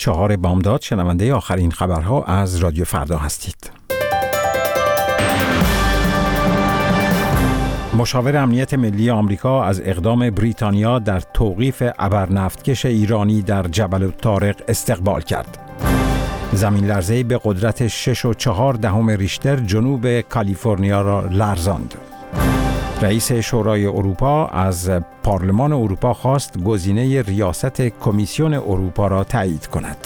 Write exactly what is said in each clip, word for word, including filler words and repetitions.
چهار بامداد شنونده آخرین خبرها از رادیو فردا هستید. مشاور امنیت ملی آمریکا از اقدام بریتانیا در توقیف ابرنفتکش ایرانی در جبل الطارق استقبال کرد. زمین لرزه‌ای به قدرت شش و چهار دهم ریشتر جنوب کالیفرنیا را لرزاند. رئیس شورای اروپا از پارلمان اروپا خواست گزینه ریاست کمیسیون اروپا را تایید کند.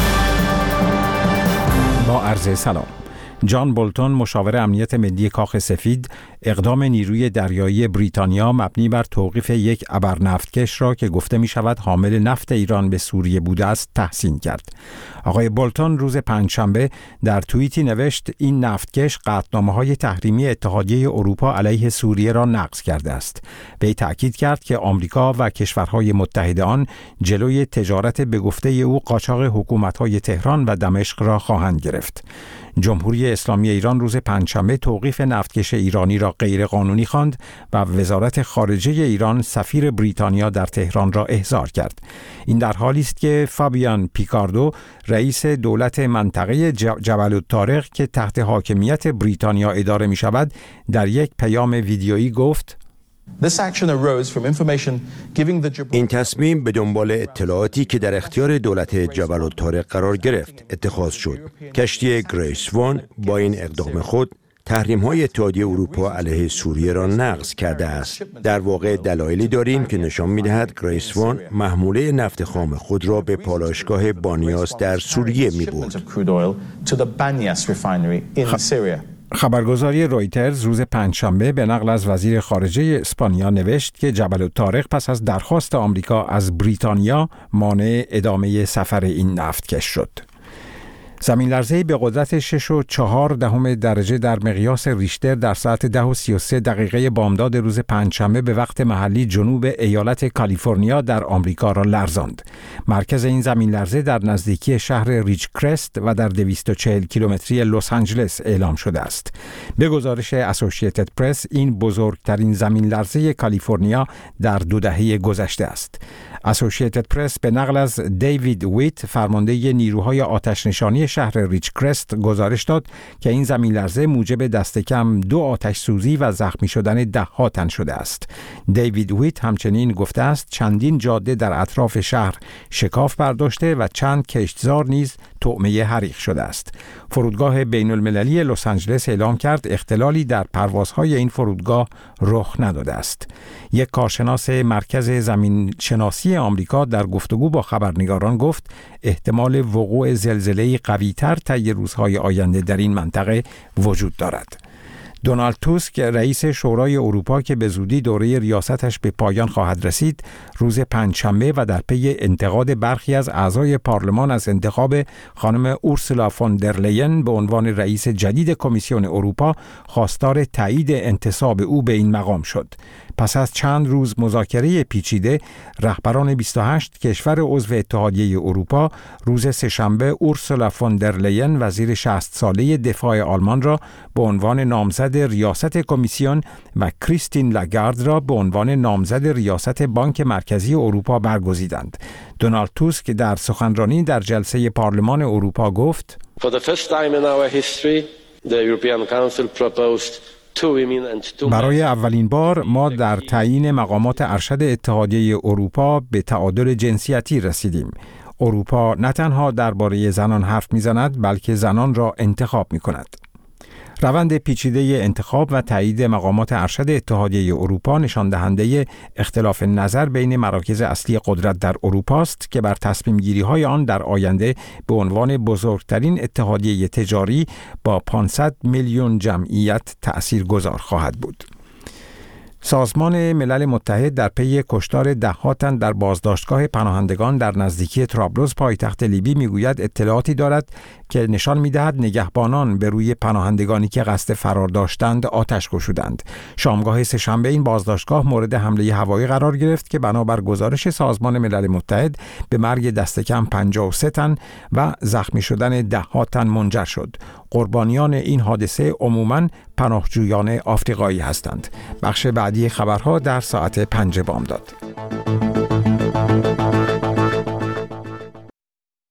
با عرض سلام. جان بولتون مشاور امنیت ملی کاخ سفید اقدام نیروی دریایی بریتانیا مبنی بر توقیف یک ابرنفتکش را که گفته می شود حامل نفت ایران به سوریه بوده است تحسین کرد. آقای بولتون روز پنجشنبه در توییتی نوشت این نفتکش قطعنامه‌های تحریمی اتحادیه اروپا علیه سوریه را نقض کرده است. وی تأکید کرد که آمریکا و کشورهای متحد آن جلوی تجارت به گفته او قاچاق حکومت‌های تهران و دمشق را خواهند گرفت. جمهوری اسلامی ایران روز پنجشنبه توقیف نفتکش ایرانی را غیر قانونی خواند و وزارت خارجه ایران سفیر بریتانیا در تهران را احضار کرد. این در حالی است که فابیان پیکاردو رئیس دولت منطقه جبل الطارق که تحت حاکمیت بریتانیا اداره می شود در یک پیام ویدیویی گفت: این تصمیم به دنبال اطلاعاتی که در اختیار دولت جبل الطارق قرار گرفت اتخاذ شد. کشتی گریس وان با این اقدام خود تحریم‌های اتحادیه اروپا علیه سوریه را نقض کرده است. در واقع دلایلی داریم که نشان می‌دهد گریس وان محموله نفت خام خود را به پالایشگاه بانیاس در سوریه می‌برد. خبرگزاری رویترز روز پنجشنبه به نقل از وزیر خارجه اسپانیا نوشت که جبل الطارق پس از درخواست آمریکا از بریتانیا مانع ادامه سفر این نفتکش شد. زمین لرزه‌ای به قدرت شش و چهار دهم درجه در مقیاس ریشتر در ساعت ده و سی و سه دقیقه بامداد روز پنجشنبه به وقت محلی جنوب ایالت کالیفرنیا در آمریکا را لرزاند. مرکز این زمین لرزه در نزدیکی شهر ریچ کرست و در دویست و چهل کیلومتری لس آنجلس اعلام شده است. به گزارش اسوسییتد پرس این بزرگترین زمین لرزه کالیفرنیا در دو دهه گذشته است. اسوسییتد پرس به نقل از دیوید ویت فرمانده نیروهای آتش نشانی شهر ریچ کرست گزارش داد که این زمین لرزه موجب دست کم دو آتش سوزی و زخمی شدن ده ها تن شده است. دیوید ویت همچنین گفته است چندین جاده در اطراف شهر شکاف برداشته و چند کشتزار نیز طعمه حریق شده است. فرودگاه بین المللی لس آنجلس اعلام کرد اختلالی در پروازهای این فرودگاه رخ نداده است. یک کارشناس مرکز زمین شناسی آمریکا در گفتگو با خبرنگاران گفت احتمال وقوع زلزله‌ای قوی‌تر طی روزهای آینده در این منطقه وجود دارد. دونالد توسک رئیس شورای اروپا که به زودی دوره ریاستش به پایان خواهد رسید روز پنجشنبه و در پی انتقاد برخی از اعضای پارلمان از انتخاب خانم اورسولا فون در لین به عنوان رئیس جدید کمیسیون اروپا خواستار تایید انتصاب او به این مقام شد. پس از چند روز مذاکره پیچیده رهبران بیست و هشت کشور عضو اتحادیه اروپا روز سه‌شنبه اورسولا فون در لین وزیر شصت ساله دفاع آلمان را به عنوان نامزد ریاست کمیسیون و کریستین لاگارد را به عنوان نامزد ریاست بانک مرکزی اروپا برگزیدند. دونالد توسک در سخنرانی در جلسه پارلمان اروپا گفت: For the first time in our history, the European Council proposed برای اولین بار ما در تعیین مقامات ارشد اتحادیه اروپا به تعادل جنسیتی رسیدیم. اروپا نه تنها درباره زنان حرف می‌زند بلکه زنان را انتخاب می‌کند. روند پیچیده انتخاب و تایید مقامات ارشد اتحادیه اروپا نشان دهنده اختلاف نظر بین مراکز اصلی قدرت در اروپا است که بر تصمیم گیری های آن در آینده به عنوان بزرگترین اتحادیه تجاری با پانصد میلیون جمعیت تأثیرگذار خواهد بود. سازمان ملل متحد در پی کشتار ده ها تن در بازداشتگاه پناهندگان در نزدیکی طرابلس پایتخت لیبی میگوید اطلاعاتی دارد که نشان می‌دهد نگهبانان به روی پناهندگانی که قصد فرار داشتند آتش گشودند. شامگاه سه‌شنبه این بازداشتگاه مورد حمله هوایی قرار گرفت که بنابر گزارش سازمان ملل متحد به مرگ دست کم پنجاه و سه تن و زخمی شدن ده ها تن منجر شد. قربانیان این حادثه عموماً پناهجویان آفریقایی هستند. بخش بعدی خبرها در ساعت پنج بامداد.